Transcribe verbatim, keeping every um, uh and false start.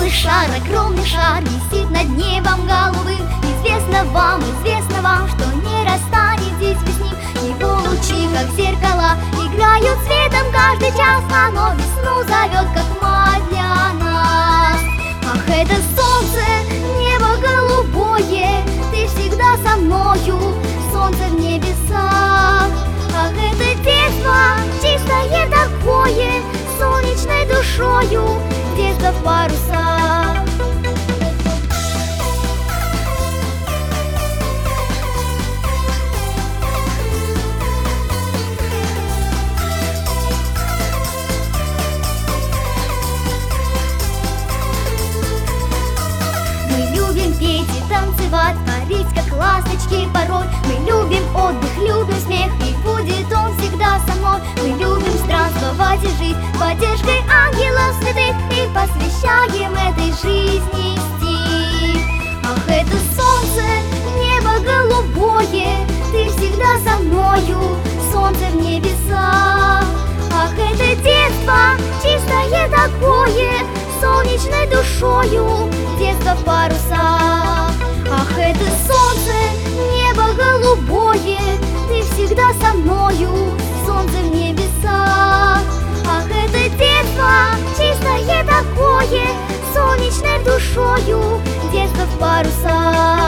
огромный шар, огромный шар висит над небом голубым. Известно вам, известно вам, что не расстанетесь вы с ним. Его лучи, как зеркала, играют светом каждый час. Оно весну зовет, как мать для нас. Ах, это солнце, небо голубое, ты всегда со мною, солнце в небесах. Ах, это детство, чистое такое, солнечной душою, детство в парусах. Мы любим петь и танцевать, парить, как ласточки порой. Мы любим отдых, любим смех, и будет он всегда со мной. Мы любим странствовать и жить поддержкой ангелов святых, и посвящаем этой жизни стих. Ах, это солнце, небо голубое, ты всегда со мною, солнце в небесах. Ах, это детство, чистое такое, солнечной душою, детство в парусах. Ах, это солнце, небо голубое, ты всегда со мною, солнце в небесах. Ах, это детство, чистое такое, солнечной душою, детство в парусах.